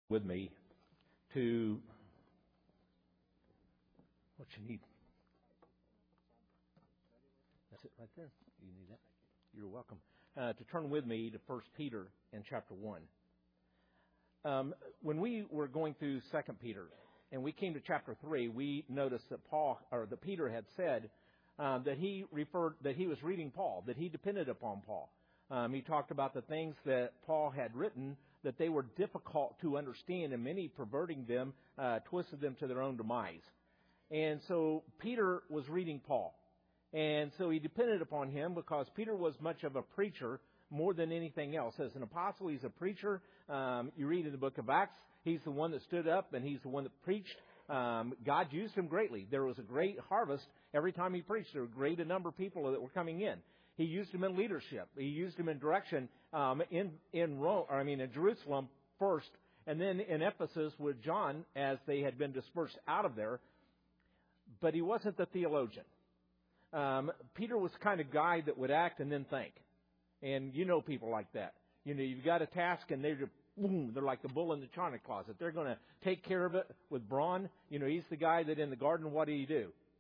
with me to what you need. That's it right there. You need that? You're welcome. To turn with me to 1 Peter in chapter 1. When we were going through 2 Peter and we came to chapter 3, we noticed that Peter had said that he was reading Paul, that he depended upon Paul. He talked about the things that Paul had written, that they were difficult to understand, and many perverting them, twisted them to their own demise. And so Peter was reading Paul. And so he depended upon him because Peter was much of a preacher more than anything else. As an apostle, he's a preacher. You read in the book of Acts, he's the one that stood up and he's the one that preached. God used him greatly. There was a great harvest every time he preached. There were a great number of people that were coming in. He used him in leadership. He used him in direction in Jerusalem first, and then in Ephesus with John as they had been dispersed out of there. But he wasn't the theologian. Peter was the kind of guy that would act and then think. And you know people like that. You know, you've got a task and they're just, boom, they're like the bull in the china closet. They're going to take care of it with brawn. You know, he's the guy that in the garden, what do?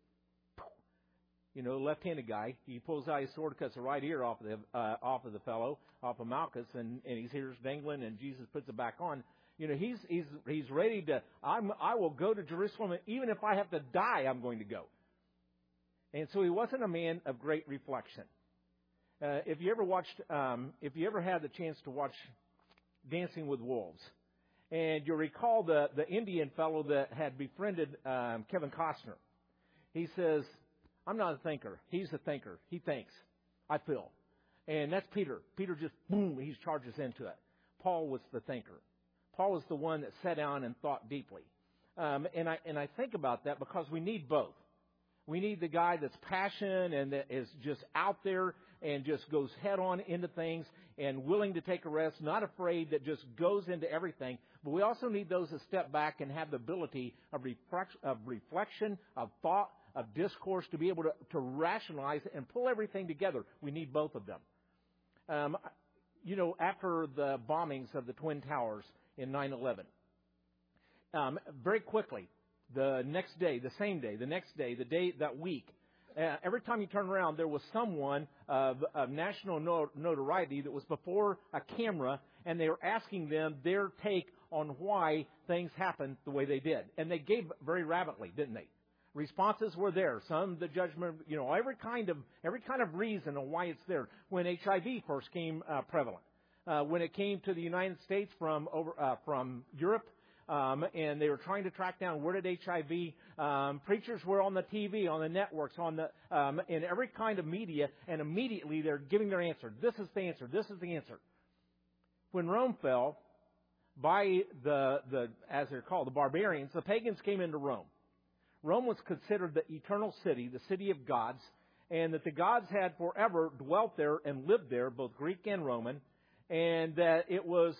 You know, left-handed guy. He pulls out his sword, cuts the right ear off of the fellow, off of Malchus, and his ears dangling, and Jesus puts it back on. You know, he's ready to. I will go to Jerusalem, and even if I have to die, I'm going to go. And so he wasn't a man of great reflection. If you ever had the chance to watch Dancing with Wolves, and you recall the Indian fellow that had befriended Kevin Costner, he says, "I'm not a thinker. He's a thinker. He thinks. I feel." And that's Peter. Peter just, boom, he charges into it. Paul was the thinker. Paul was the one that sat down and thought deeply. And I think about that because we need both. We need the guy that's passionate and that is just out there and just goes head on into things and willing to take a risk, not afraid, that just goes into everything. But we also need those that step back and have the ability of reflection, of thought, of discourse, to be able to rationalize and pull everything together. We need both of them. You know, after the bombings of the Twin Towers in 9/11, very quickly, the next day, the same day, the next day, the day, that week, every time you turn around, there was someone of national notoriety that was before a camera, and they were asking them their take on why things happened the way they did. And they gave very rapidly, didn't they? Responses were there. Some, the judgment, you know, every kind of reason on why it's there. When HIV first came prevalent, when it came to the United States from Europe, and they were trying to track down where did HIV. Preachers were on the TV, on the networks, in every kind of media, and immediately they're giving their answer. This is the answer. This is the answer. When Rome fell, by as they're called, the barbarians, the pagans came into Rome. Rome was considered the eternal city, the city of gods, and that the gods had forever dwelt there and lived there, both Greek and Roman, and that it was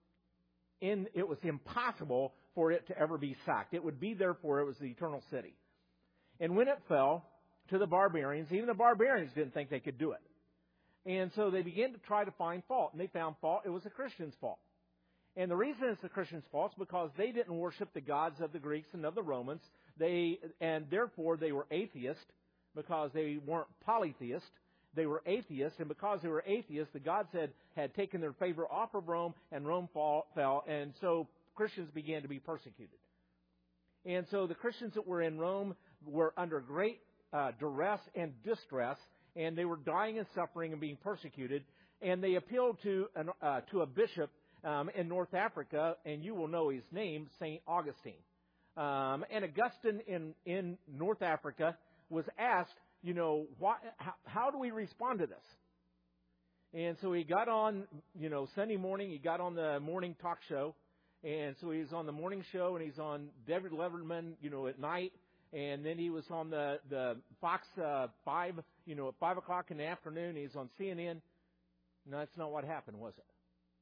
impossible for it to ever be sacked. It would be there for it was the eternal city. And when it fell to the barbarians, even the barbarians didn't think they could do it. And so they began to try to find fault, and they found fault. It was the Christians' fault. And the reason it's the Christians' fault is because they didn't worship the gods of the Greeks and of the Romans. And therefore they were atheists because they weren't polytheists. They were atheists, and because they were atheists, the gods had taken their favor off of Rome, and Rome fell, and so Christians began to be persecuted. And so the Christians that were in Rome were under great duress and distress, and they were dying and suffering and being persecuted. And they appealed to a bishop in North Africa, and you will know his name, St. Augustine. And Augustine in North Africa was asked, you know, how do we respond to this? And so he got on, you know, Sunday morning, he got on the morning talk show. And so he's on the morning show, and he's on David Letterman, you know, at night. And then he was on the Fox 5, you know, at 5 o'clock in the afternoon. He's on CNN. No, that's not what happened, was it?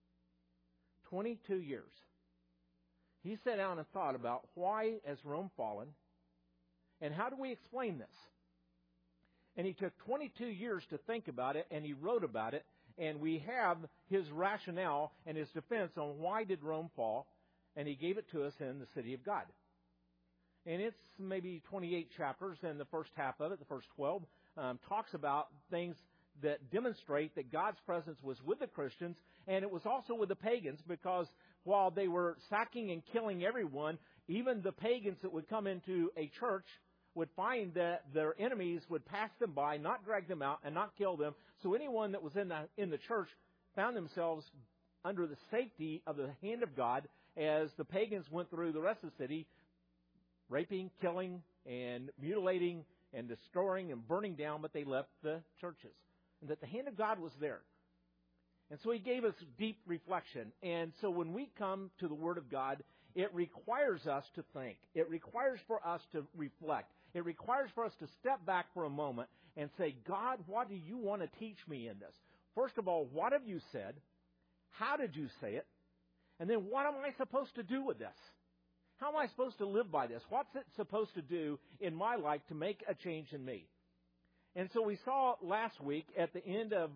22 years. He sat down and thought about why has Rome fallen, and how do we explain this? And he took 22 years to think about it, and he wrote about it, and we have his rationale and his defense on why did Rome fall. and He gave it to us in the city of God. And it's maybe 28 chapters, and the first half of it, the first 12, talks about things that demonstrate that God's presence was with the Christians, and it was also with the pagans, because while they were sacking and killing everyone, even the pagans that would come into a church would find that their enemies would pass them by, not drag them out, and not kill them. So anyone that was in the church found themselves under the safety of the hand of God as the pagans went through the rest of the city, raping, killing, and mutilating, and destroying and burning down, but they left the churches. And that the hand of God was there. And so He gave us deep reflection. And so when we come to the Word of God, it requires us to think. It requires for us to reflect. It requires for us to step back for a moment and say, God, what do you want to teach me in this? First of all, what have you said? How did you say it? And then what am I supposed to do with this? How am I supposed to live by this? What's it supposed to do in my life to make a change in me? And so we saw last week at the end of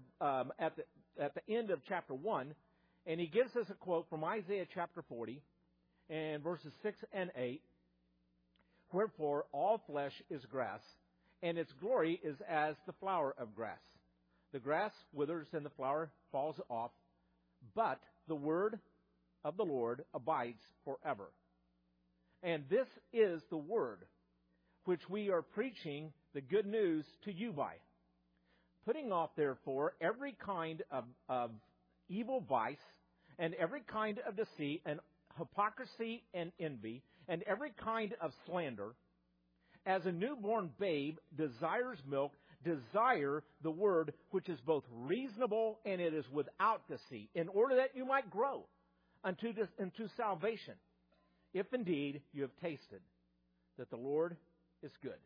chapter 1, and he gives us a quote from Isaiah chapter 40 and verses 6 and 8. Wherefore all flesh is grass, and its glory is as the flower of grass. The grass withers and the flower falls off, but the word of the Lord abides forever. And this is the word which we are preaching the good news to you by. Putting off, therefore, every kind of evil vice, and every kind of deceit, and hypocrisy and envy, and every kind of slander. As a newborn babe desires milk, desire the word which is both reasonable and it is without deceit, in order that you might grow unto salvation, if indeed you have tasted that the Lord is good.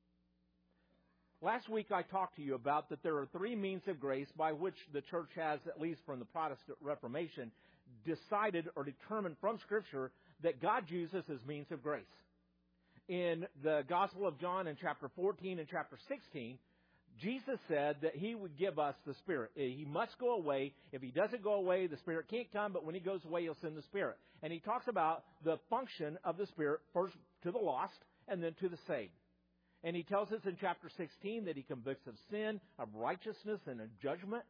Last week I talked to you about that there are three means of grace by which the church has, at least from the Protestant Reformation, decided or determined from Scripture that God uses as means of grace. In the Gospel of John in chapter 14 and chapter 16, Jesus said that He would give us the Spirit. He must go away. If He doesn't go away, the Spirit can't come, but when He goes away, He'll send the Spirit. And He talks about the function of the Spirit, first to the lost and then to the saved. And He tells us in chapter 16 that He convicts of sin, of righteousness, and of judgment.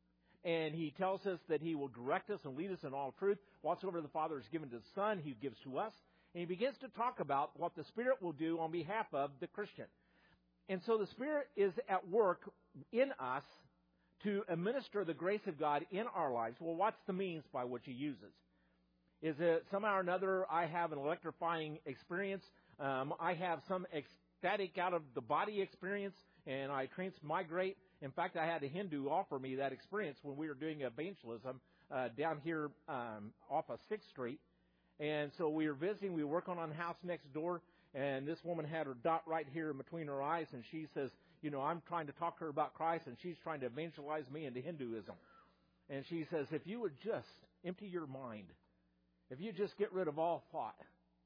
And He tells us that He will direct us and lead us in all truth. Whatsoever the Father has given to the Son, He gives to us. And He begins to talk about what the Spirit will do on behalf of the Christian. And so the Spirit is at work in us to administer the grace of God in our lives. Well, what's the means by which He uses? Is it somehow or another I have an electrifying experience? I have some ecstatic out of the body experience, and I transmigrate. In fact, I had a Hindu offer me that experience when we were doing evangelism down here off of 6th Street. And so we were visiting. We were working on the house next door. And this woman had her dot right here in between her eyes, and she says, you know, I'm trying to talk to her about Christ, and she's trying to evangelize me into Hinduism. And she says, if you would just empty your mind, if you just get rid of all thought,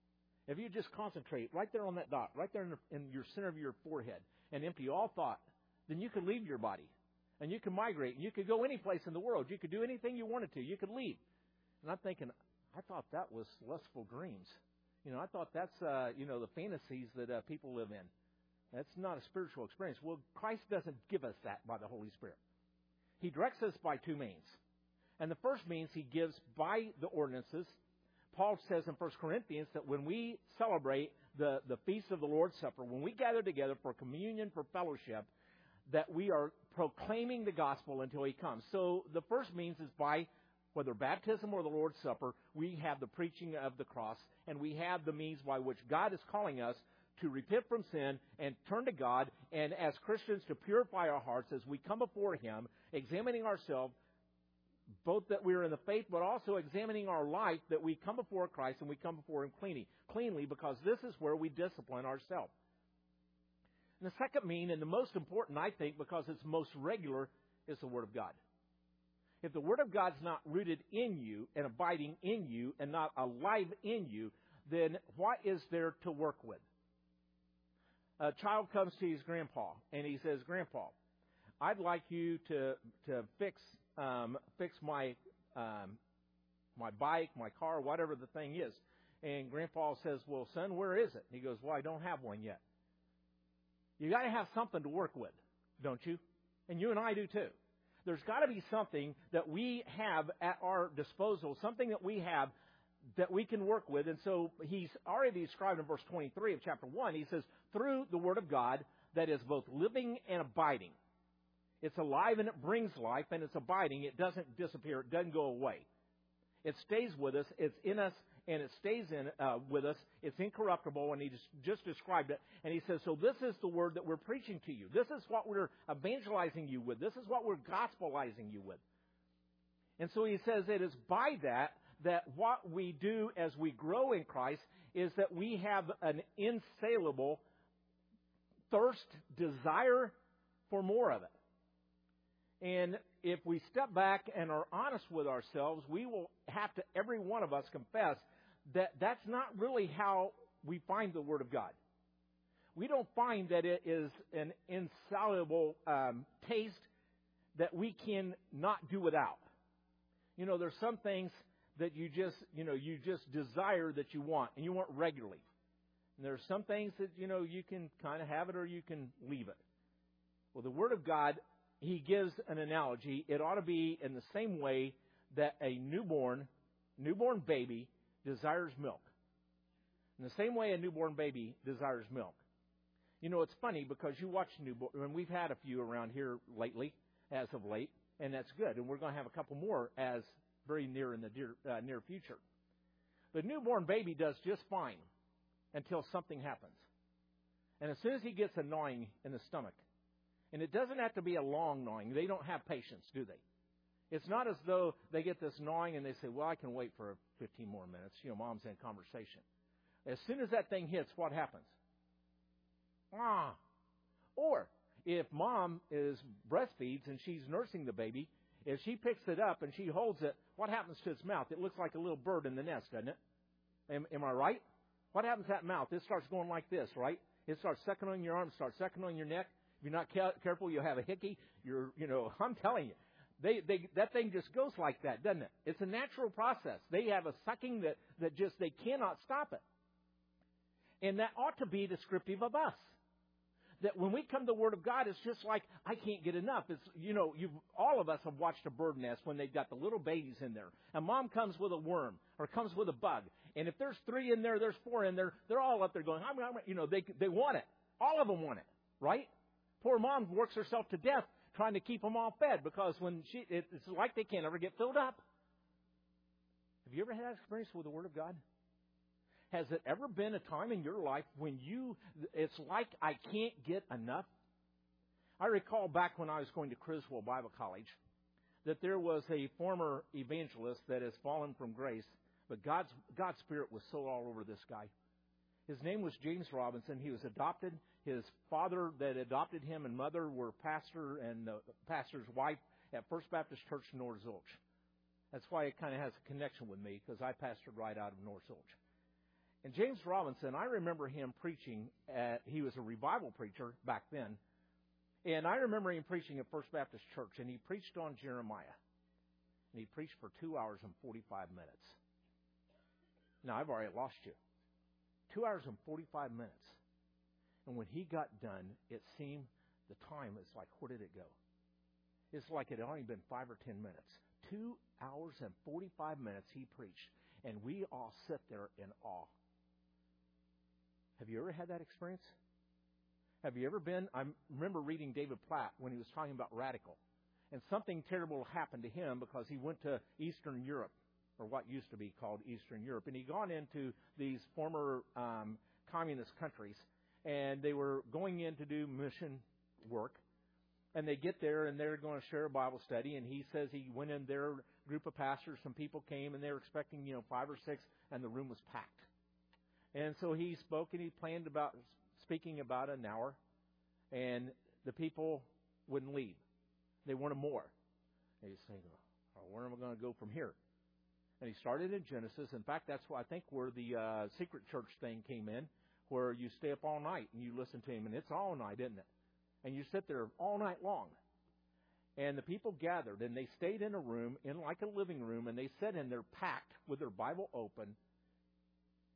if you just concentrate right there on that dot, right there in your center of your forehead, and empty all thought, then you can leave your body, and you can migrate, and you could go any place in the world. You could do anything you wanted to. You could leave. And I'm thinking, I thought that was lustful dreams. You know, I thought that's, the fantasies that people live in. That's not a spiritual experience. Well, Christ doesn't give us that by the Holy Spirit. He directs us by two means. And the first means He gives by the ordinances. Paul says in 1 Corinthians that when we celebrate the feast of the Lord's Supper, when we gather together for communion, for fellowship, that we are proclaiming the gospel until He comes. So the first means is by whether baptism or the Lord's Supper, we have the preaching of the cross, and we have the means by which God is calling us to repent from sin and turn to God, and as Christians to purify our hearts as we come before Him, examining ourselves, both that we're in the faith, but also examining our life, that we come before Christ and we come before Him cleanly, because this is where we discipline ourselves. And the second mean, and the most important, I think, because it's most regular, is the Word of God. If the Word of God's not rooted in you and abiding in you and not alive in you, then what is there to work with? A child comes to his grandpa and he says, Grandpa, I'd like you to fix my my bike, my car, whatever the thing is. And Grandpa says, well, son, where is it? And he goes, well, I don't have one yet. You got to have something to work with, don't you? And you and I do too. There's got to be something that we have at our disposal, something that we have that we can work with. And so he's already described in verse 23 of chapter 1, he says, through the Word of God that is both living and abiding. It's alive and it brings life, and it's abiding. It doesn't disappear. It doesn't go away. It stays with us. It's in us, and it stays with us. It's incorruptible, and he just described it. And he says, so this is the word that we're preaching to you. This is what we're evangelizing you with. This is what we're gospelizing you with. And so he says it is by that what we do as we grow in Christ is that we have an insatiable thirst, desire for more of it. And if we step back and are honest with ourselves, we will have to, every one of us, confess that that's not really how we find the Word of God. We don't find that it is an insoluble taste that we can not do without. You know, there's some things that you just desire that you want, and you want regularly. And there's some things that, you can kind of have it or you can leave it. Well, the Word of God, he gives an analogy. It ought to be in the same way that a newborn baby desires milk. In the same way a newborn baby desires milk. You know, it's funny because you watch newborn, and we've had a few around here lately, as of late, and that's good. And we're going to have a couple more as very near in the near future. The newborn baby does just fine until something happens. And as soon as he gets a gnawing in the stomach, and it doesn't have to be a long gnawing. They don't have patience, do they? It's not as though they get this gnawing and they say, well, I can wait for 15 more minutes. Mom's in conversation. As soon as that thing hits, what happens? Or if mom is breastfeeds and she's nursing the baby, if she picks it up and she holds it, what happens to its mouth? It looks like a little bird in the nest, doesn't it? Am I right? What happens to that mouth? It starts going like this, right? It starts sucking on your arm, starts sucking on your neck. If you're not careful, you'll have a hickey. I'm telling you, that thing just goes like that, doesn't it? It's a natural process. They have a sucking that just, they cannot stop it. And that ought to be descriptive of us. That when we come to the Word of God, it's just like, I can't get enough. It's, all of us have watched a bird nest when they've got the little babies in there. And mom comes with a worm or comes with a bug. And if there's 3 in there, there's 4 in there, they're all up there going, they want it. All of them want it, right? Poor mom works herself to death trying to keep them all fed because it's like they can't ever get filled up. Have you ever had that experience with the Word of God? Has it ever been a time in your life when it's like I can't get enough? I recall back when I was going to Criswell Bible College that there was a former evangelist that has fallen from grace, but God's Spirit was so all over this guy. His name was James Robinson. He was adopted. His father that adopted him and mother were pastor and the pastor's wife at First Baptist Church in North Zilch. That's why it kind of has a connection with me, because I pastored right out of North Zilch. And James Robinson, I remember him preaching he was a revival preacher back then. And I remember him preaching at First Baptist Church, and he preached on Jeremiah. And he preached for 2 hours and 45 minutes. Now, I've already lost you. 2 hours and 45 minutes. And when he got done, it seemed the time, it's like, where did it go? It's like it had only been 5 or 10 minutes. 2 hours and 45 minutes he preached. And we all sit there in awe. Have you ever had that experience? Have you ever been? I remember reading David Platt when he was talking about radical. And something terrible happened to him because he went to Eastern Europe, or what used to be called Eastern Europe. And he'd gone into these former communist countries, and they were going in to do mission work. And they get there, and they're going to share a Bible study. And he says he went in there, a group of pastors, some people came, and they were expecting, 5 or 6, and the room was packed. And so he spoke, and he planned about speaking about an hour, and the people wouldn't leave. They wanted more. And he's saying, where am I going to go from here? And he started in Genesis. In fact, that's why I think where the secret church thing came in, where you stay up all night and you listen to him, and it's all night, isn't it? And you sit there all night long. And the people gathered, and they stayed in a room, in like a living room, and they sat in there packed with their Bible open.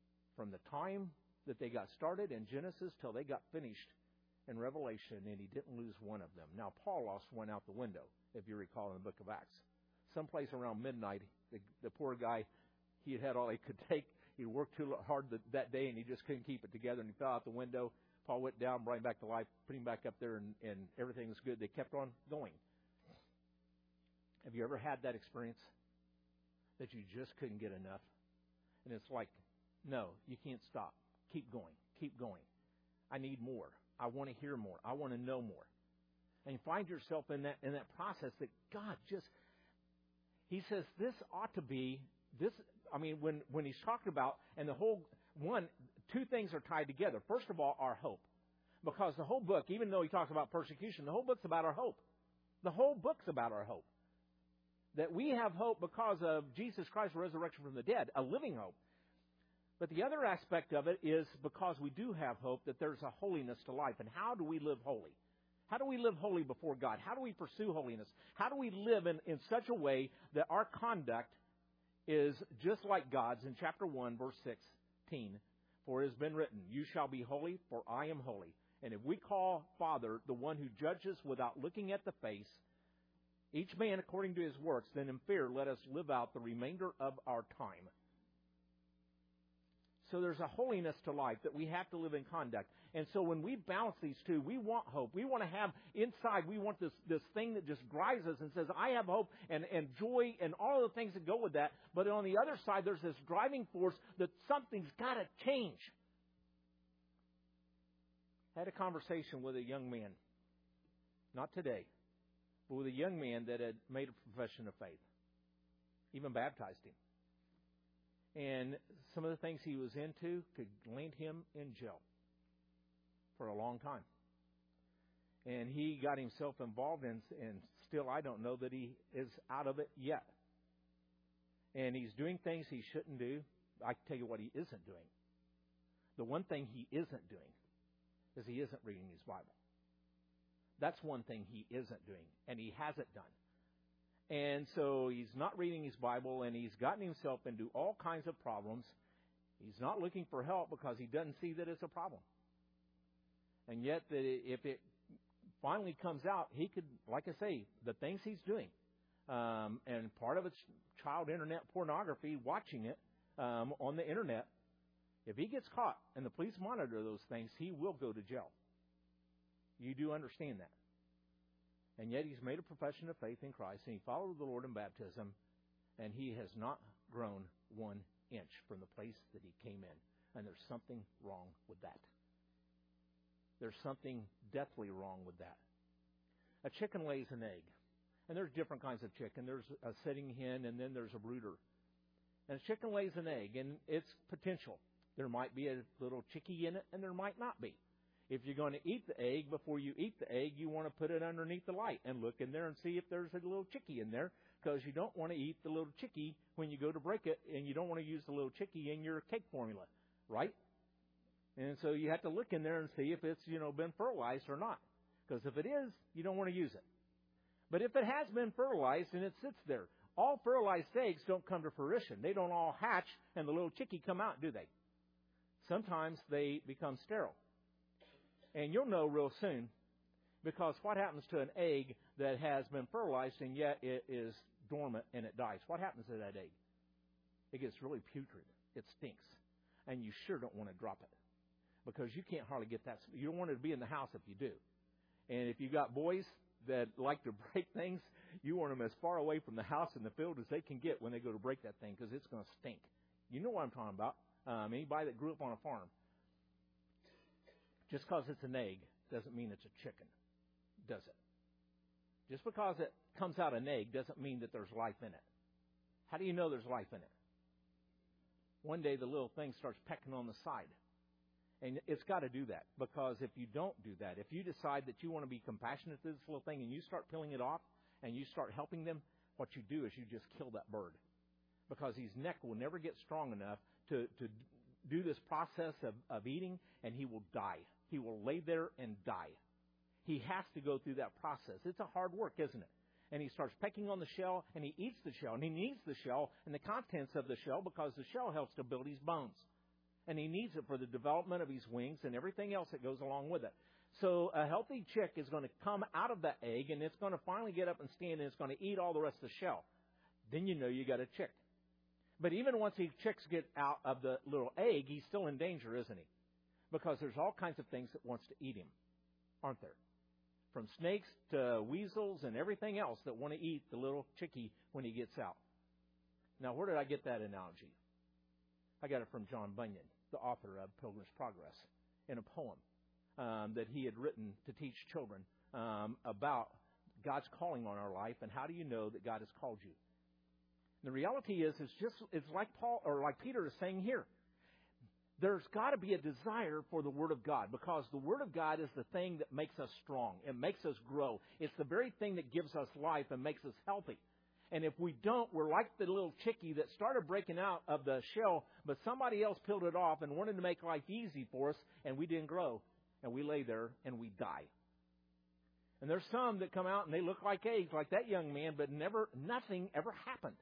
from the time that they got started in Genesis till they got finished in Revelation, and he didn't lose one of them. Now, Paul lost one out the window, if you recall, in the book of Acts. Someplace around midnight, the poor guy, he had all he could take. He worked too hard that day, and he just couldn't keep it together, and he fell out the window. Paul went down, brought him back to life, put him back up there, and everything was good. They kept on going. Have you ever had that experience that you just couldn't get enough? And it's like, no, you can't stop. Keep going. Keep going. I need more. I want to hear more. I want to know more. And you find yourself in that process that God just, He says this ought to be, this. I mean, when He's talking about, and the whole, two things are tied together. First of all, our hope. Because the whole book, even though He talks about persecution, the whole book's about our hope. The whole book's about our hope. That we have hope because of Jesus Christ's resurrection from the dead, a living hope. But the other aspect of it is because we do have hope that there's a holiness to life. And how do we live holy? How do we live holy before God? How do we pursue holiness? How do we live in such a way that our conduct is just like God's? In chapter 1, verse 16, for it has been written, you shall be holy, for I am holy. And if we call Father the one who judges without looking at the face, each man according to his works, then in fear let us live out the remainder of our time. So there's a holiness to life that we have to live in conduct. And so when we balance these two, we want hope. We want to have inside, we want this thing that just drives us and says, I have hope and joy and all of the things that go with that. But on the other side, there's this driving force that something's got to change. I had a conversation with a young man, not today, but with a young man that had made a profession of faith, even baptized him. And some of the things he was into could land him in jail for a long time. And he got himself involved, and still I don't know that he is out of it yet. And he's doing things he shouldn't do. I can tell you what he isn't doing. The one thing he isn't doing is he isn't reading his Bible. That's one thing he isn't doing, and he hasn't done. And so he's not reading his Bible, and he's gotten himself into all kinds of problems. He's not looking for help because he doesn't see that it's a problem. And yet, if it finally comes out, he could, like I say, the things he's doing, and part of it's child internet pornography, watching it on the internet. If he gets caught and the police monitor those things, he will go to jail. You do understand that. And yet he's made a profession of faith in Christ, and he followed the Lord in baptism, and he has not grown 1 inch from the place that he came in. And there's something wrong with that. There's something deathly wrong with that. A chicken lays an egg. And there's different kinds of chicken. There's a sitting hen, and then there's a brooder. And a chicken lays an egg, and it's potential. There might be a little chickie in it, and there might not be. If you're going to eat the egg, before you eat the egg, you want to put it underneath the light and look in there and see if there's a little chickie in there, because you don't want to eat the little chickie when you go to break it, and you don't want to use the little chickie in your cake formula, right? And so you have to look in there and see if it's, been fertilized or not. Because if it is, you don't want to use it. But if it has been fertilized and it sits there, all fertilized eggs don't come to fruition. They don't all hatch and the little chickie come out, do they? Sometimes they become sterile. And you'll know real soon, because what happens to an egg that has been fertilized and yet it is dormant and it dies? What happens to that egg? It gets really putrid. It stinks. And you sure don't want to drop it, because you can't hardly get that. You don't want it to be in the house if you do. And if you got boys that like to break things, you want them as far away from the house and the field as they can get when they go to break that thing, because it's going to stink. You know what I'm talking about. Anybody that grew up on a farm. Just because it's an egg doesn't mean it's a chicken, does it? Just because it comes out an egg doesn't mean that there's life in it. How do you know there's life in it? One day the little thing starts pecking on the side. And it's got to do that, because if you don't do that, if you decide that you want to be compassionate to this little thing and you start peeling it off and you start helping them, what you do is you just kill that bird. Because his neck will never get strong enough to do this process of eating, and he will die. He will lay there and die. He has to go through that process. It's a hard work, isn't it? And he starts pecking on the shell, and he eats the shell, and he needs the shell and the contents of the shell, because the shell helps to build his bones. And he needs it for the development of his wings and everything else that goes along with it. So a healthy chick is going to come out of that egg, and it's going to finally get up and stand, and it's going to eat all the rest of the shell. Then you know you got a chick. But even once these chicks get out of the little egg, he's still in danger, isn't he? Because there's all kinds of things that wants to eat him, aren't there? From snakes to weasels and everything else that want to eat the little chickie when he gets out. Now, where did I get that analogy? I got it from John Bunyan, the author of Pilgrim's Progress, in a poem that he had written to teach children about God's calling on our life and how do you know that God has called you. And the reality is, it's like Paul or like Peter is saying here. There's got to be a desire for the Word of God, because the Word of God is the thing that makes us strong. It makes us grow. It's the very thing that gives us life and makes us healthy. And if we don't, we're like the little chickie that started breaking out of the shell, but somebody else peeled it off and wanted to make life easy for us, and we didn't grow. And we lay there and we die. And there's some that come out and they look like eggs, like that young man, but nothing ever happened.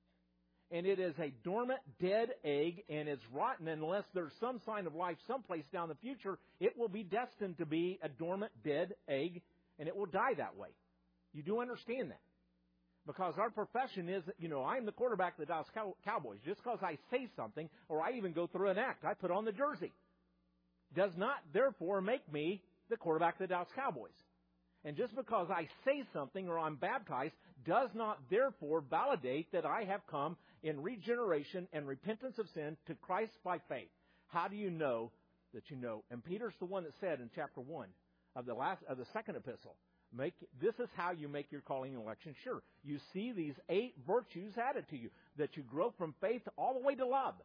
And it is a dormant, dead egg, and it's rotten unless there's some sign of life someplace down the future. It will be destined to be a dormant, dead egg, and it will die that way. You do understand that. Because our profession is, I'm the quarterback of the Dallas Cowboys. Just because I say something, or I even go through an act, I put on the jersey, does not, therefore, make me the quarterback of the Dallas Cowboys. And just because I say something or I'm baptized does not, therefore, validate that I have come in regeneration and repentance of sin to Christ by faith. How do you know that you know? And Peter's the one that said in chapter 1 of the second epistle, this is how you make your calling and election sure. You see these 8 virtues added to you, that you grow from faith all the way to love.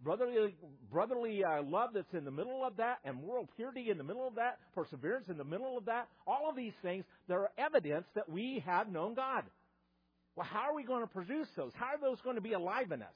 Brotherly love that's in the middle of that, and moral purity in the middle of that, perseverance in the middle of that. All of these things, they're evidence that we have known God. Well, how are we going to produce those? How are those going to be alive in us?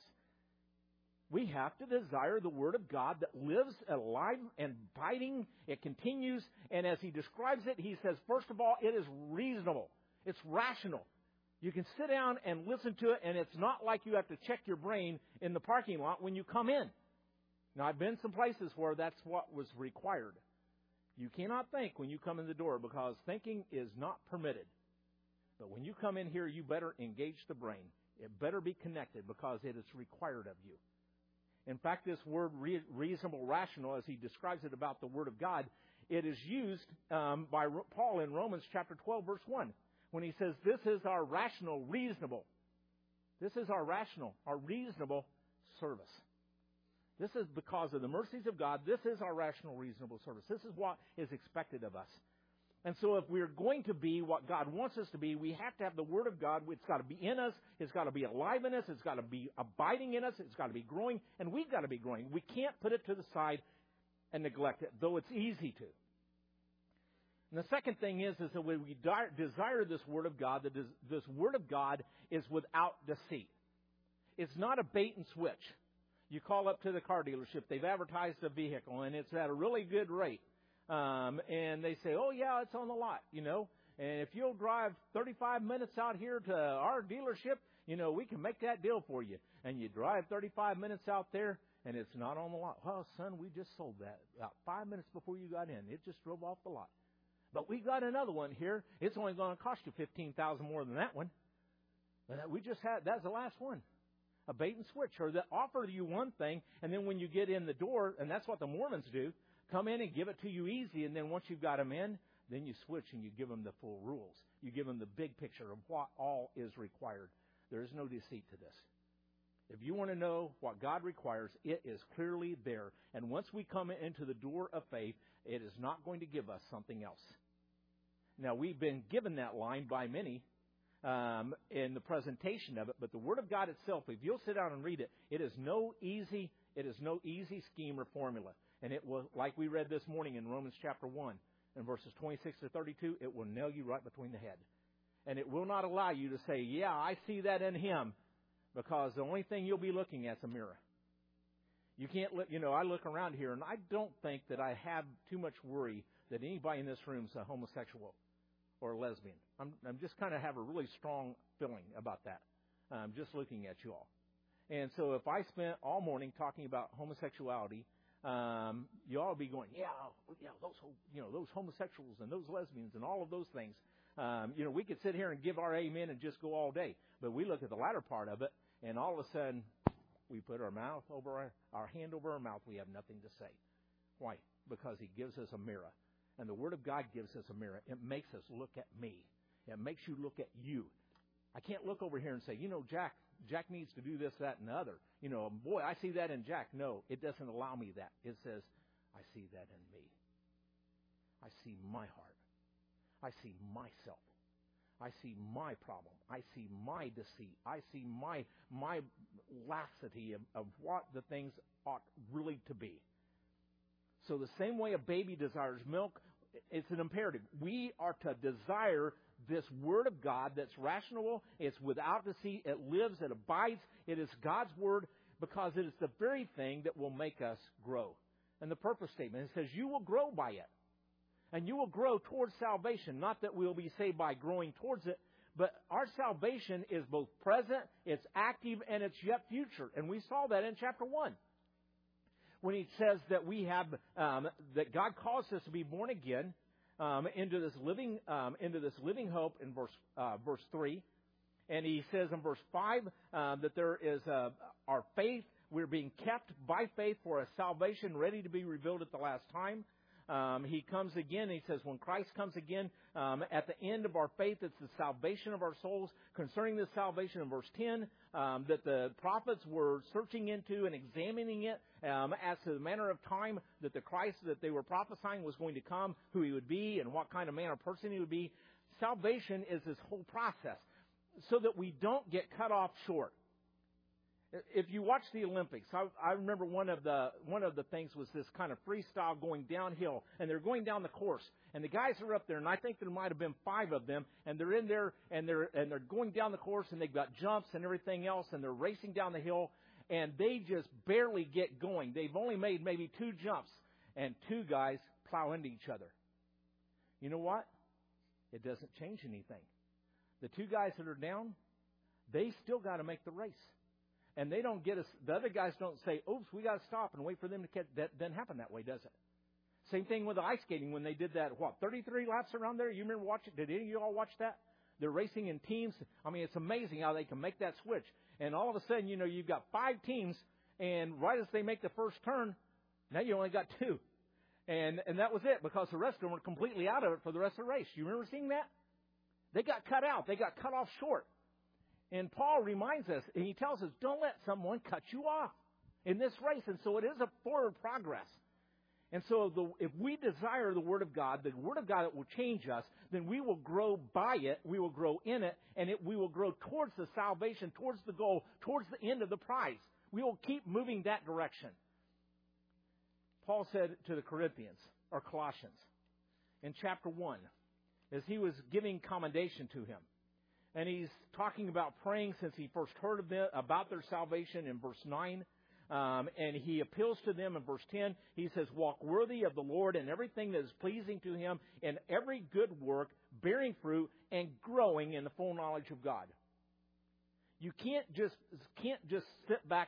We have to desire the Word of God that lives alive and biting. It continues, and as he describes it, he says, first of all, it is reasonable. It's rational. You can sit down and listen to it, and it's not like you have to check your brain in the parking lot when you come in. Now, I've been some places where that's what was required. You cannot think when you come in the door because thinking is not permitted. But when you come in here, you better engage the brain. It better be connected because it is required of you. In fact, this word reasonable, rational, as he describes it about the Word of God, it is used by Paul in Romans chapter 12, verse 1. When he says, this is our rational, reasonable. This is our rational, our reasonable service. This is because of the mercies of God. This is our rational, reasonable service. This is what is expected of us. And so if we're going to be what God wants us to be, we have to have the Word of God. It's got to be in us. It's got to be alive in us. It's got to be abiding in us. It's got to be growing. And we've got to be growing. We can't put it to the side and neglect it, though it's easy to. And the second thing is that when we desire this Word of God, this Word of God is without deceit. It's not a bait and switch. You call up to the car dealership. They've advertised a vehicle, and it's at a really good rate. And they say, oh, yeah, it's on the lot, And if you'll drive 35 minutes out here to our dealership, we can make that deal for you. And you drive 35 minutes out there, and it's not on the lot. Well, son, we just sold that about 5 minutes before you got in. It just drove off the lot. But we got another one here. It's only going to cost you $15,000 more than that one. But that's the last one. A bait and switch, or they offer you one thing, and then when you get in the door, and that's what the Mormons do, come in and give it to you easy, and then once you've got them in, then you switch and you give them the full rules. You give them the big picture of what all is required. There is no deceit to this. If you want to know what God requires, it is clearly there. And once we come into the door of faith, it is not going to give us something else. Now, we've been given that line by many in the presentation of it, but the Word of God itself, if you'll sit down and read it, it is no easy scheme or formula. And it will, like we read this morning in Romans chapter 1, in verses 26 to 32, it will nail you right between the head. And it will not allow you to say, yeah, I see that in him, because the only thing you'll be looking at is a mirror. You can't look, I look around here, and I don't think that I have too much worry that anybody in this room is a homosexual or a lesbian. I'm just kind of have a really strong feeling about that, just looking at you all. And so if I spent all morning talking about homosexuality, you ought to be going, those homosexuals and those lesbians and all of those things. We could sit here and give our amen and just go all day. But we look at the latter part of it, and all of a sudden, we put our mouth over our hand over our mouth. We have nothing to say. Why? Because He gives us a mirror. And the Word of God gives us a mirror. It makes us look at me. It makes you look at you. I can't look over here and say, Jack needs to do this, that, and the other. Boy, I see that in Jack. No, it doesn't allow me that. It says, I see that in me. I see my heart. I see myself. I see my problem. I see my deceit. I see my laxity of what the things ought really to be. So the same way a baby desires milk, it's an imperative. We are to desire this Word of God that's rational. It's without deceit. It lives. It abides. It is God's Word because it is the very thing that will make us grow. And the purpose statement, it says, you will grow by it. And you will grow towards salvation. Not that we'll be saved by growing towards it, but our salvation is both present, it's active, and it's yet future. And we saw that in chapter 1. When He says that we have, that God calls us to be born again into this living hope in verse 3. And He says in verse 5 that there is our faith. We're being kept by faith for a salvation ready to be revealed at the last time. He comes again. He says when Christ comes again, at the end of our faith, it's the salvation of our souls. Concerning this salvation in verse 10, that the prophets were searching into and examining it as to the manner of time that the Christ that they were prophesying was going to come, who He would be, and what kind of man or person He would be. Salvation is this whole process so that we don't get cut off short. If you watch the Olympics, I remember one of the things was this kind of freestyle going downhill, and they're going down the course, and the guys are up there, and I think there might have been 5 of them, and they're in there, and they're going down the course, and they've got jumps and everything else, and they're racing down the hill, and they just barely get going. They've only made maybe 2 jumps, and 2 guys plow into each other. You know what? It doesn't change anything. The 2 guys that are down, they still got to make the race. And they don't get us. The other guys don't say, "Oops, we got to stop and wait for them to catch." That doesn't happen that way, does it? Same thing with the ice skating when they did that. 33 laps around there. You remember watching? Did any of you all watch that? They're racing in teams. I mean, it's amazing how they can make that switch. And all of a sudden, you've got 5 teams, and right as they make the first turn, now you only got 2, and that was it because the rest of them were completely out of it for the rest of the race. You remember seeing that? They got cut out. They got cut off short. And Paul reminds us, and he tells us, don't let someone cut you off in this race. And so it is a forward progress. And so if we desire the Word of God that will change us, then we will grow by it, we will grow in it, and we will grow towards the salvation, towards the goal, towards the end of the prize. We will keep moving that direction. Paul said to the Corinthians, or Colossians, in chapter 1, as he was giving commendation to him, and he's talking about praying since he first heard of them, about their salvation in verse 9. And he appeals to them in verse 10. He says, walk worthy of the Lord in everything that is pleasing to Him, in every good work, bearing fruit, and growing in the full knowledge of God. You can't just sit back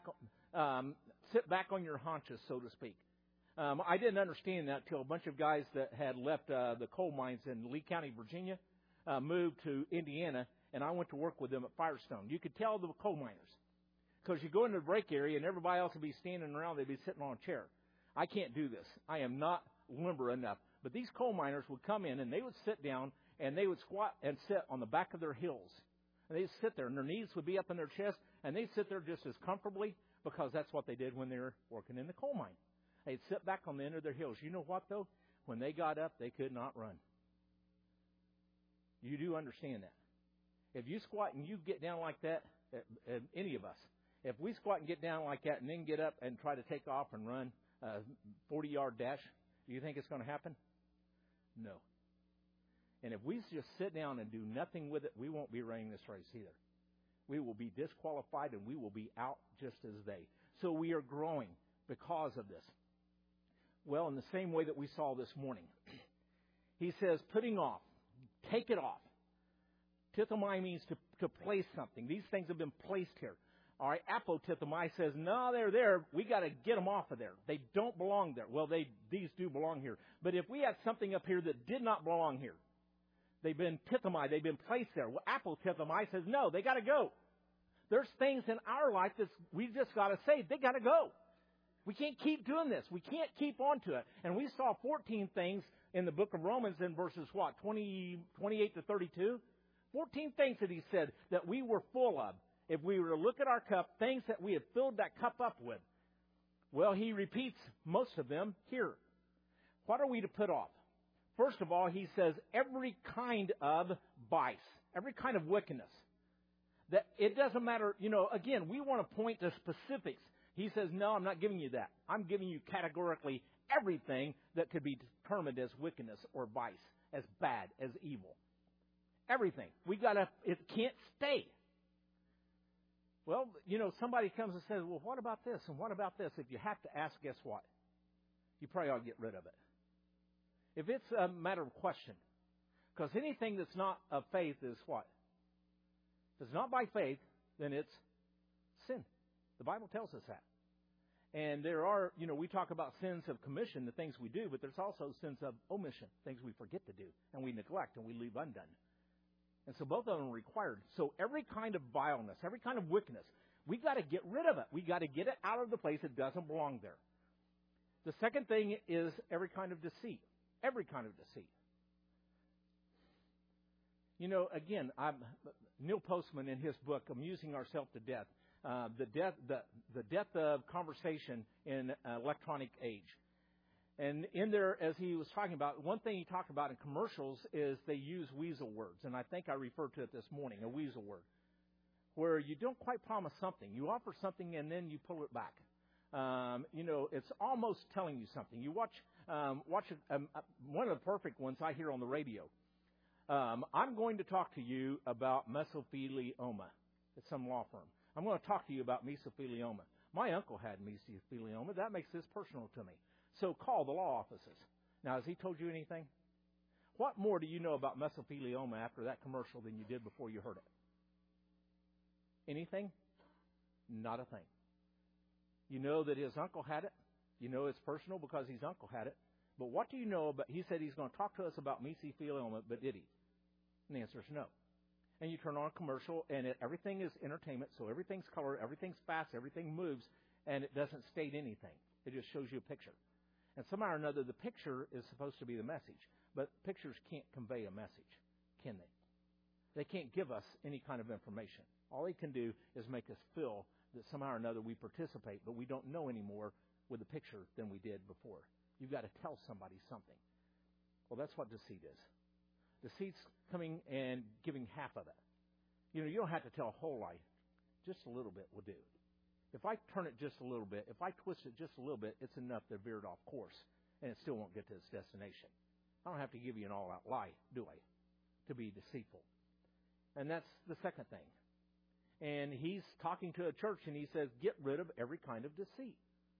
on your haunches, so to speak. I didn't understand that till a bunch of guys that had left the coal mines in Lee County, Virginia, moved to Indiana. And I went to work with them at Firestone. You could tell the coal miners because you go into the break area and everybody else would be standing around. They'd be sitting on a chair. I can't do this. I am not limber enough. But these coal miners would come in and they would sit down and they would squat and sit on the back of their heels. And they'd sit there and their knees would be up in their chest and they'd sit there just as comfortably because that's what they did when they were working in the coal mine. They'd sit back on the end of their heels. You know what, though? When they got up, they could not run. You do understand that. If you squat and you get down like that, any of us, if we squat and get down like that and then get up and try to take off and run a 40-yard dash, do you think it's going to happen? No. And if we just sit down and do nothing with it, we won't be running this race either. We will be disqualified and we will be out just as they. So we are growing because of this. Well, in the same way that we saw this morning, he says, putting off, take it off. Tithomai means to place something. These things have been placed here. All right, apotithomai says, no, they're there. We got to get them off of there. They don't belong there. Well, these do belong here. But if we had something up here that did not belong here, they've been tithomai, they've been placed there. Well, apotithomai says, no, they got to go. There's things in our life that we just got to say, they got to go. We can't keep doing this. We can't keep on to it. And we saw 14 things in the book of Romans in verses, 28 to 32? 14 things that he said that we were full of. If we were to look at our cup, things that we had filled that cup up with. Well, he repeats most of them here. What are we to put off? First of all, he says every kind of vice, every kind of wickedness. That it doesn't matter, again, we want to point to specifics. He says, no, I'm not giving you that. I'm giving you categorically everything that could be determined as wickedness or vice, as bad, as evil. Everything. It can't stay. Well, somebody comes and says, well, what about this and what about this? If you have to ask, guess what? You probably ought to get rid of it. If it's a matter of question. Because anything that's not of faith is what? If it's not by faith, then it's sin. The Bible tells us that. And there are, we talk about sins of commission, the things we do, but there's also sins of omission, things we forget to do, and we neglect, and we leave undone. And so both of them are required. So every kind of vileness, every kind of wickedness, we got to get rid of it. We got to get it out of the place. It doesn't belong there. The second thing is every kind of deceit. Every kind of deceit. Again, Neil Postman in his book, Amusing Ourselves to Death, the death of conversation in electronic age. And in there, as he was talking about, one thing he talked about in commercials is they use weasel words. And I think I referred to it this morning, a weasel word, where you don't quite promise something. You offer something and then you pull it back. It's almost telling you something. You watch one of the perfect ones I hear on the radio. I'm going to talk to you about mesothelioma at some law firm. I'm going to talk to you about mesothelioma. My uncle had mesothelioma. That makes this personal to me. So call the law offices. Now, has he told you anything? What more do you know about mesothelioma after that commercial than you did before you heard it? Anything? Not a thing. You know that his uncle had it. You know it's personal because his uncle had it. But what do you know about, he said he's going to talk to us about mesothelioma, but did he? And the answer is no. And you turn on a commercial, and everything is entertainment, so everything's color, everything's fast, everything moves, and it doesn't state anything. It just shows you a picture. And somehow or another, the picture is supposed to be the message. But pictures can't convey a message, can they? They can't give us any kind of information. All they can do is make us feel that somehow or another we participate, but we don't know any more with the picture than we did before. You've got to tell somebody something. Well, that's what deceit is. Deceit's coming and giving half of it. You don't have to tell a whole lie. Just a little bit will do. If I turn it just a little bit, if I twist it just a little bit, it's enough to veer it off course, and it still won't get to its destination. I don't have to give you an all-out lie, do I, to be deceitful. And that's the second thing. And he's talking to a church, and he says, get rid of every kind of deceit.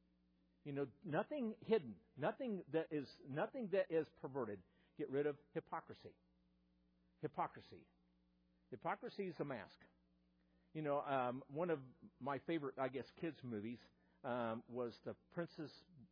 Nothing hidden, nothing that is perverted. Get rid of hypocrisy. Hypocrisy. Hypocrisy is a mask. One of my favorite, kids movies was The Princess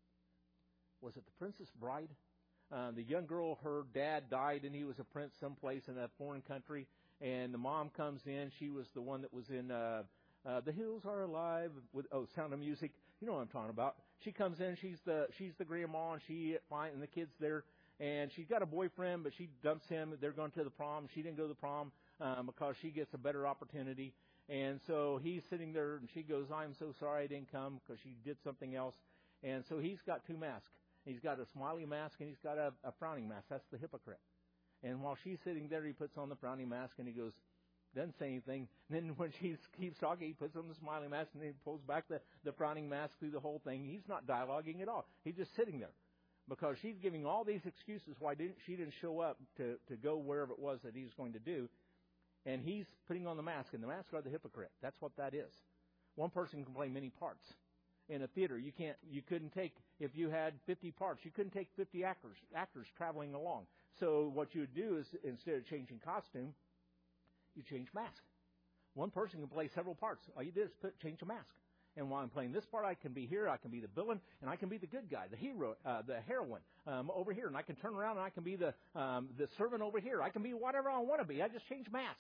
Bride? The young girl, her dad died, and he was a prince someplace in a foreign country, and the mom comes in. She was the one that was in The Hills Are Alive with Sound of Music. You know what I'm talking about. She comes in. She's the grandma, and and the kid's there, and she's got a boyfriend, but she dumps him. They're going to the prom. She didn't go to the prom because she gets a better opportunity. And so he's sitting there, and she goes, I'm so sorry I didn't come because she did something else. And so he's got two masks. He's got a smiley mask, and he's got a frowning mask. That's the hypocrite. And while she's sitting there, he puts on the frowning mask, and he doesn't say anything. And then when she keeps talking, he puts on the smiling mask, and then he pulls back the frowning mask through the whole thing. He's not dialoguing at all. He's just sitting there because she's giving all these excuses why she didn't show up to go wherever it was that he was going to do. And he's putting on the mask, and the mask are the hypocrite. That's what that is. One person can play many parts. In a theater, you couldn't take, if you had 50 parts, you couldn't take 50 actors traveling along. So what you would do is, instead of changing costume, you change mask. One person can play several parts. All you did is change a mask. And while I'm playing this part, I can be here, I can be the villain, and I can be the good guy, the hero, the heroine over here. And I can turn around and I can be the servant over here. I can be whatever I want to be. I just change mask.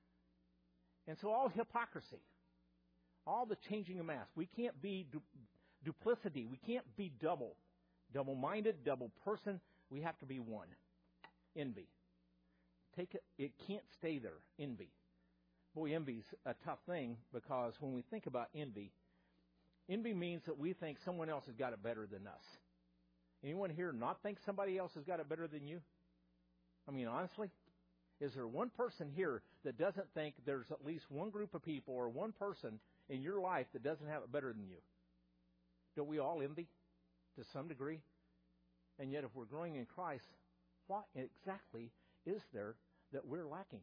And so all hypocrisy, all the changing of mask. We can't be duplicity. We can't be double-minded, double person. We have to be one. Envy. It can't stay there. Envy. Boy, envy's a tough thing, because when we think about envy means that we think someone else has got it better than us. Anyone here not think somebody else has got it better than you? I mean, honestly, is there one person here that doesn't think there's at least one group of people or one person in your life that doesn't have it better than you? Don't we all envy to some degree? And yet, if we're growing in Christ, what exactly is there that we're lacking?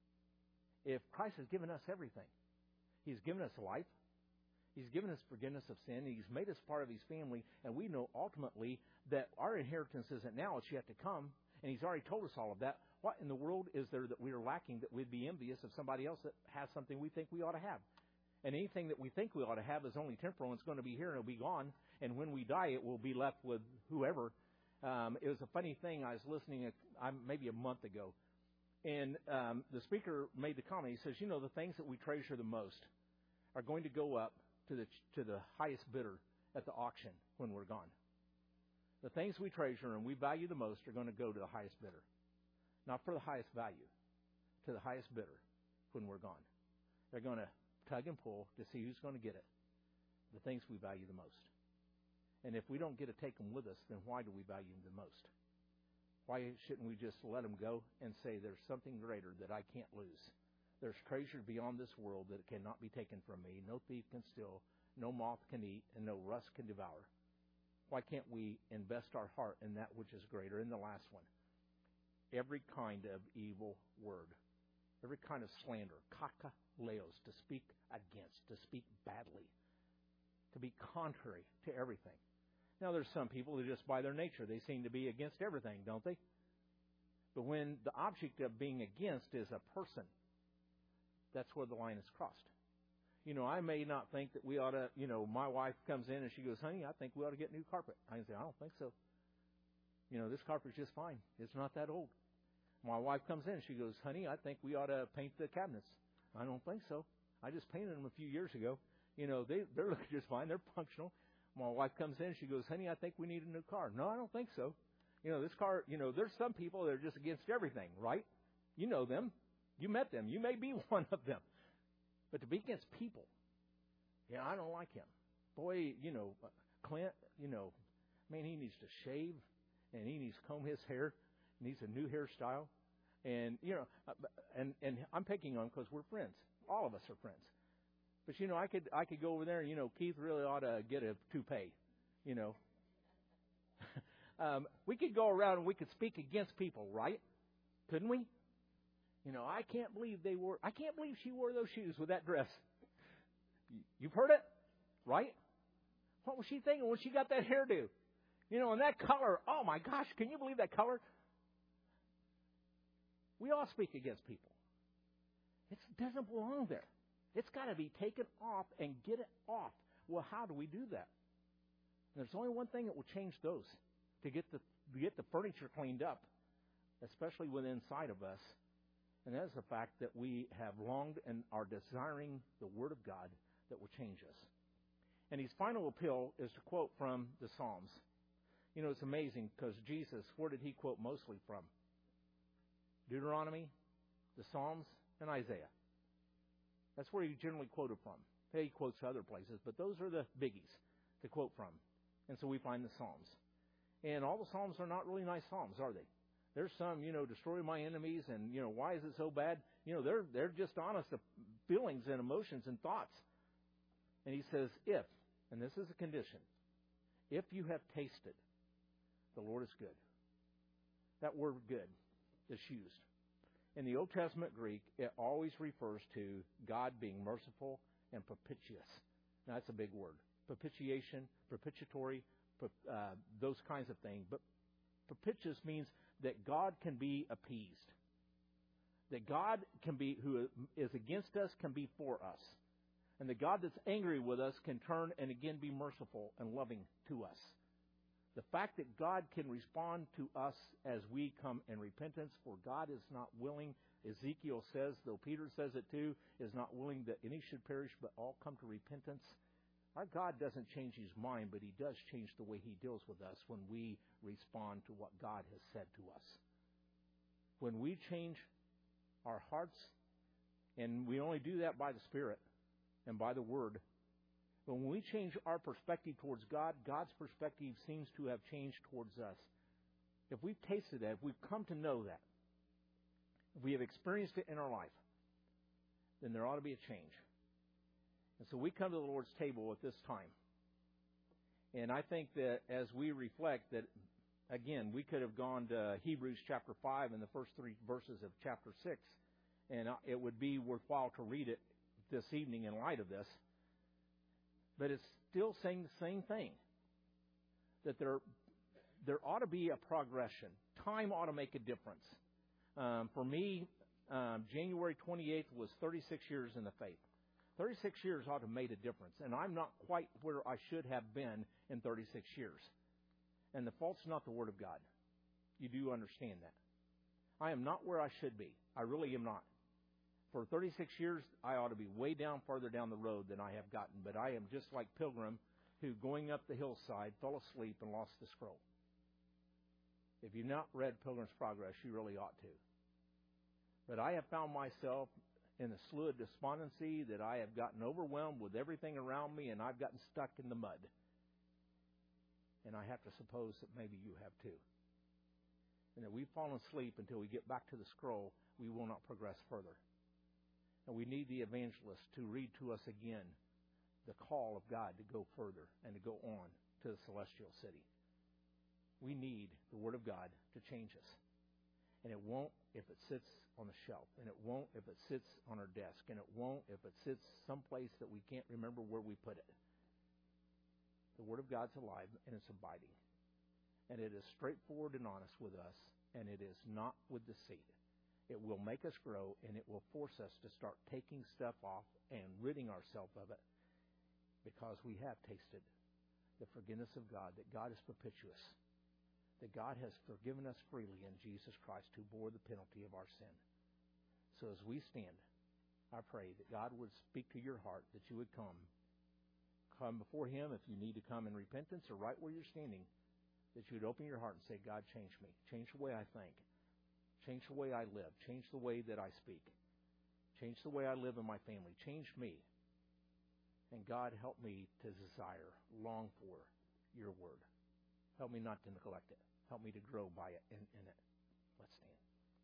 If Christ has given us everything, He's given us life, He's given us forgiveness of sin, He's made us part of His family, and we know ultimately that our inheritance isn't now, it's yet to come, and He's already told us all of that. What in the world is there that we are lacking that we'd be envious of somebody else that has something we think we ought to have? And anything that we think we ought to have is only temporal, and it's going to be here and it'll be gone, and when we die, it will be left with whoever. It was a funny thing. I was listening maybe a month ago, and the speaker made the comment. He says, the things that we treasure the most are going to go up to the highest bidder at the auction when we're gone. The things we treasure and we value the most are going to go to the highest bidder. Not for the highest value, to the highest bidder when we're gone. They're going to tug and pull to see who's going to get it. The things we value the most. And if we don't get to take them with us, then why do we value them the most? Why shouldn't we just let them go and say there's something greater that I can't lose? There's treasure beyond this world that cannot be taken from me. No thief can steal, no moth can eat, and no rust can devour. Why can't we invest our heart in that which is greater? And the last one, every kind of evil word, every kind of slander, kakaleos, to speak against, to speak badly, to be contrary to everything. Now, there's some people who just by their nature, they seem to be against everything, don't they? But when the object of being against is a person, that's where the line is crossed. I may not think that we ought to, my wife comes in and she goes, honey, I think we ought to get new carpet. I say, I don't think so. This carpet's just fine. It's not that old. My wife comes in, she goes, honey, I think we ought to paint the cabinets. I don't think so. I just painted them a few years ago. They're looking just fine. They're functional. My wife comes in, she goes, honey, I think we need a new car. No, I don't think so. This car, there's some people that are just against everything, right? You know them. You met them. You may be one of them. But to be against people, I don't like him. Boy, Clint, man, he needs to shave, and he needs to comb his hair, needs a new hairstyle. And, and I'm picking on him because we're friends. All of us are friends. But, I could go over there and, Keith really ought to get a toupee, we could go around and we could speak against people, right? Couldn't we? I can't believe she wore those shoes with that dress. You've heard it, right? What was she thinking when she got that hairdo? And that color, oh my gosh, can you believe that color? We all speak against people. It doesn't belong there. It's got to be taken off and get it off. Well, how do we do that? And there's only one thing that will change those to get the furniture cleaned up, especially within inside of us. And that is the fact that we have longed and are desiring the Word of God that will change us. And his final appeal is to quote from the Psalms. It's amazing because Jesus, where did he quote mostly from? Deuteronomy, the Psalms, and Isaiah. That's where he generally quoted from. He quotes other places, but those are the biggies to quote from. And so we find the Psalms. And all the Psalms are not really nice Psalms, are they? There's some, destroy my enemies, and, why is it so bad? They're just honest feelings and emotions and thoughts. And he says, if, and this is a condition, if you have tasted, the Lord is good. That word good is used. In the Old Testament Greek, it always refers to God being merciful and propitious. Now, that's a big word. Propitiation, propitiatory, those kinds of things. But propitious means that God can be appeased. that God who is against us can be for us. And the God that's angry with us can turn and again be merciful and loving to us. The fact that God can respond to us as we come in repentance, for God is not willing, Ezekiel says, though Peter says it too, is not willing that any should perish but all come to repentance. Our God doesn't change His mind, but He does change the way He deals with us when we respond to what God has said to us. When we change our hearts, and we only do that by the Spirit and by the Word, but when we change our perspective towards God, God's perspective seems to have changed towards us. If we've tasted that, if we've come to know that, if we have experienced it in our life, then there ought to be a change. And so we come to the Lord's table at this time. And I think that as we reflect that, again, we could have gone to Hebrews chapter 5 and the first 3 verses of chapter 6, and it would be worthwhile to read it this evening in light of this. But it's still saying the same thing, that there ought to be a progression. Time ought to make a difference. For me, January 28th was 36 years in the faith. 36 years ought to have made a difference, and I'm not quite where I should have been in 36 years. And the fault's not the Word of God. You do understand that. I am not where I should be. I really am not. For 36 years, I ought to be way down, farther down the road than I have gotten. But I am just like Pilgrim, who going up the hillside fell asleep and lost the scroll. If you've not read Pilgrim's Progress, you really ought to. But I have found myself in a slough of despondency that I have gotten overwhelmed with everything around me, and I've gotten stuck in the mud. And I have to suppose that maybe you have too. And that we've fallen asleep until we get back to the scroll, we will not progress further. And we need the evangelist to read to us again the call of God to go further and to go on to the celestial city. We need the Word of God to change us. And it won't if it sits on the shelf. And it won't if it sits on our desk. And it won't if it sits someplace that we can't remember where we put it. The Word of God's alive and it's abiding. And it is straightforward and honest with us. And it is not with deceit. It will make us grow, and it will force us to start taking stuff off and ridding ourselves of it, because we have tasted the forgiveness of God, that God is propitious, that God has forgiven us freely in Jesus Christ, who bore the penalty of our sin. So as we stand, I pray that God would speak to your heart, that you would come before Him if you need to come in repentance, or right where you're standing, that you would open your heart and say, God, change me. Change the way I think. Change the way I live. Change the way that I speak. Change the way I live in my family. Change me. And God, help me to desire, long for your Word. Help me not to neglect it. Help me to grow by it in it. Let's stand.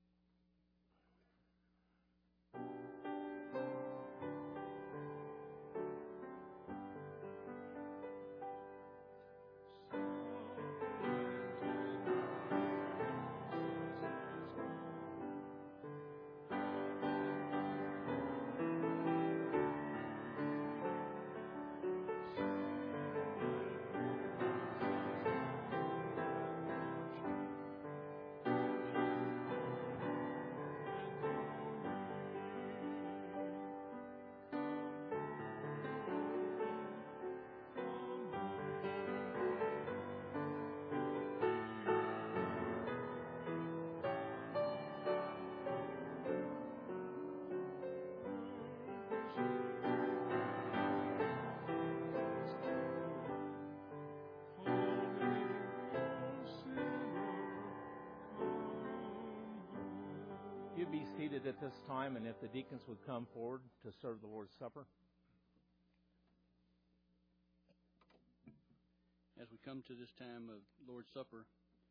You be seated at this time, and if the deacons would come forward to serve the Lord's Supper. As we come to this time of Lord's Supper,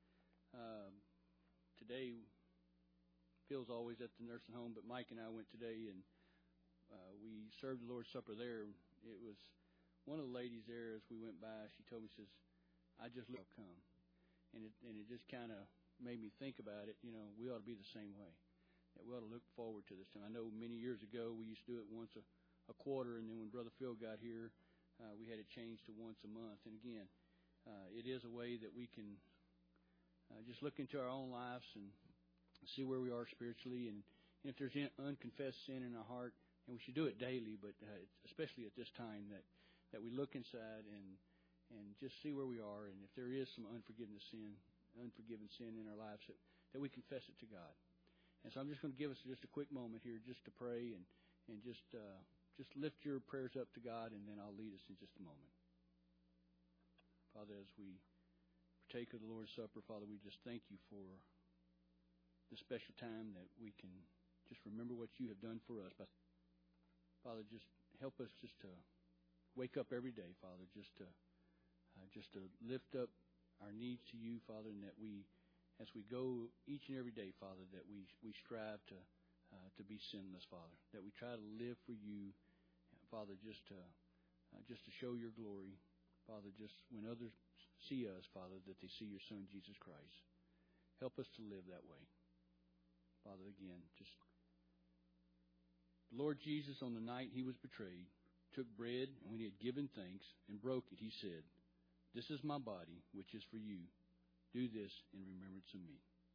today Phil's always at the nursing home, but Mike and I went today, and we served the Lord's Supper there. It was one of the ladies there, as we went by, she told me, she says, I just love come. And it just kind of made me think about it. You know, we ought to be the same way. That we ought to look forward to this time. I know many years ago we used to do it once a quarter, and then when Brother Phil got here, we had it changed to once a month. And again, it is a way that we can just look into our own lives and see where we are spiritually, and And if there's unconfessed sin in our heart, and we should do it daily, but especially at this time, that we look inside and just see where we are, and if there is some unforgiven sin in our lives, that we confess it to God. And so I'm just going to give us just a quick moment here just to pray and just lift your prayers up to God, and then I'll lead us in just a moment. Father, as we partake of the Lord's Supper, Father, we just thank you for the special time that we can just remember what you have done for us. Father, just help us just to wake up every day, Father, just to lift up our needs to you, Father, and that we, as we go each and every day, Father, that we strive to be sinless, Father, that we try to live for you, Father, just to show your glory, Father, just when others see us, Father, that they see your Son, Jesus Christ. Help us to live that way. Father, again, just the Lord Jesus, on the night he was betrayed, took bread, and when he had given thanks and broke it, he said, "This is my body, which is for you. Do this in remembrance of me."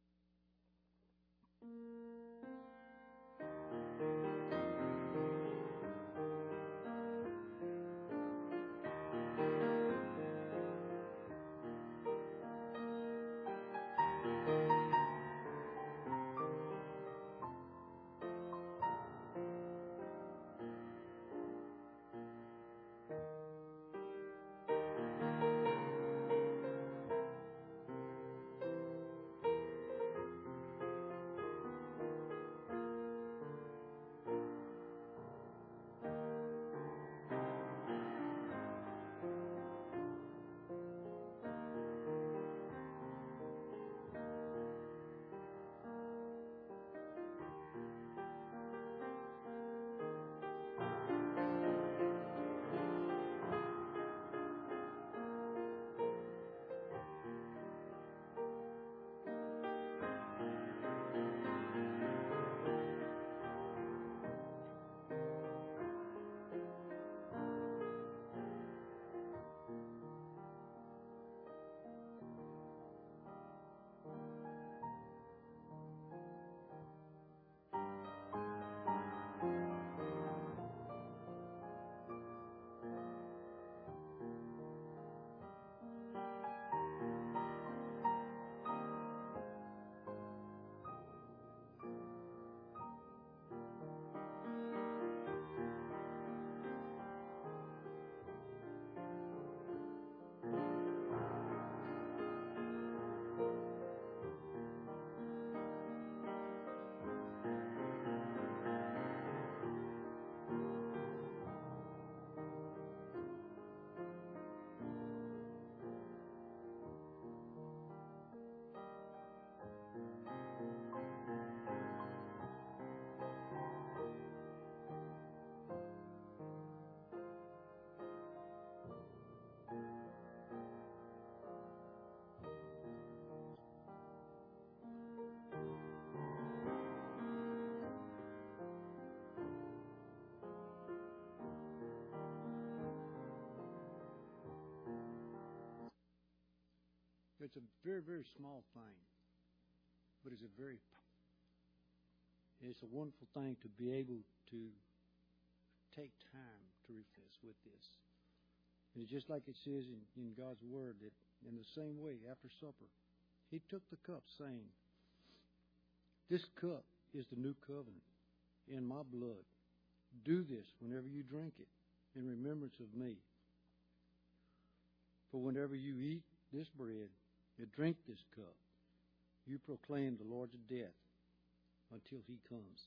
It's a very, very small thing, but it's a wonderful thing to be able to take time to reflect with this. And it's just like it says in God's Word, that in the same way, after supper, he took the cup, saying, "This cup is the new covenant in my blood. Do this whenever you drink it in remembrance of me. For whenever you eat this bread and drink this cup, you proclaim the Lord's death until he comes."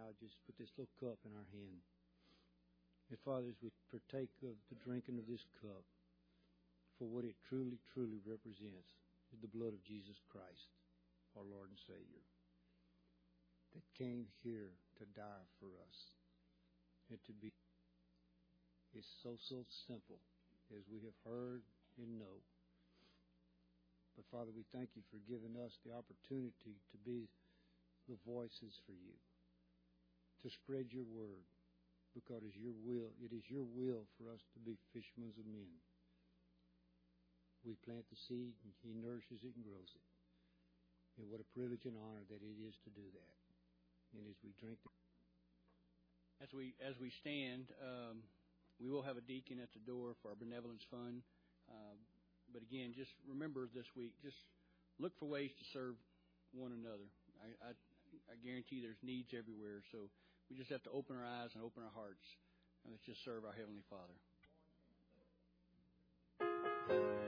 now just put this little cup in our hand. And Father, as we partake of the drinking of this cup, for what it truly, truly represents is the blood of Jesus Christ, our Lord and Savior, that came here to die for us. And to be, it's so simple, as we have heard and know. But Father, we thank you for giving us the opportunity to be the voices for you, to spread your word, because it is your will for us to be fishermen of men. We plant the seed, and he nourishes it and grows it. And what a privilege and honor that it is to do that. And as we drink as we stand, we will have a deacon at the door for our benevolence fund. But again, just remember this week, just look for ways to serve one another. I guarantee there's needs everywhere, so we just have to open our eyes and open our hearts, and let's just serve our Heavenly Father.